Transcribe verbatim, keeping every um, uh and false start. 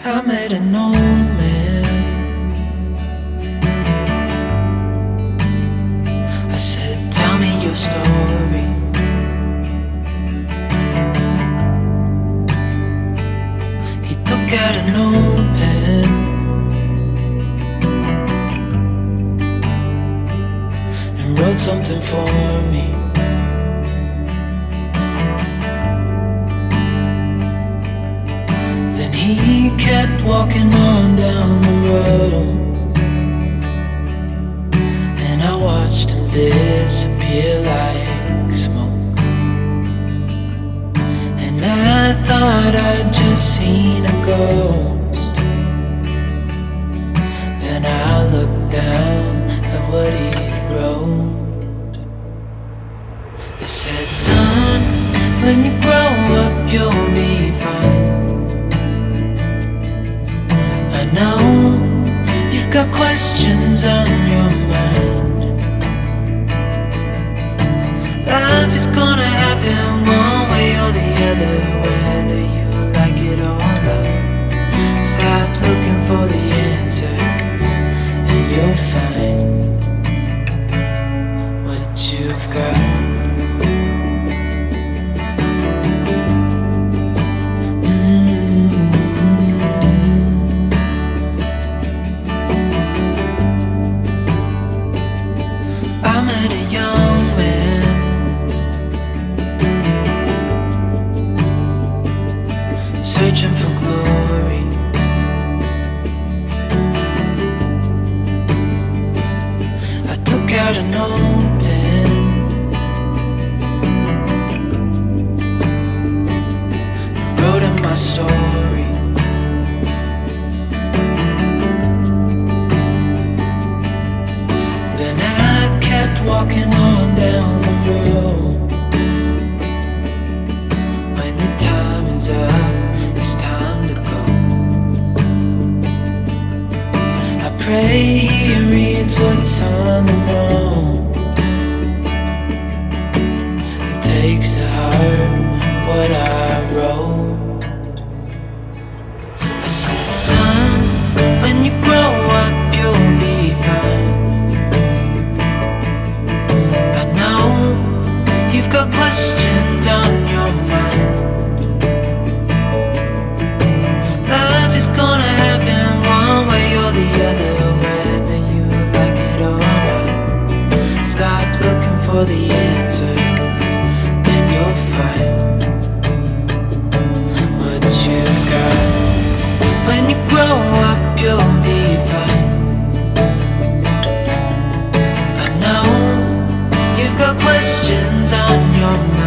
I met an old man. I said, tell me your story. He took out an old pen and wrote something for me. Then he kept walking on down the road, and I watched him disappear like smoke. And I thought I'd just seen a ghost. Then I looked down at what he wrote. It said, son, when you grow up you'll be fine. I know you've got questions on your mind. Life is gonna happen one way or the other, whether you like it or not. Stop looking for the answers and you'll find what you've got. I met a young man, searching for glory. I took out an old pen and wrote in my story. Then I kept walking on down the road. When your time is up, it's time to go. I pray he reads what's on the note and takes to heart what I wrote. I said, son, when you grow up you'll be fine. You've got questions on your mind. Life is gonna happen one way or the other, whether you like it or not. Stop looking for the answers and you'll find what you've got. When you grow up you'll be fine. I know you've got questions on your mind.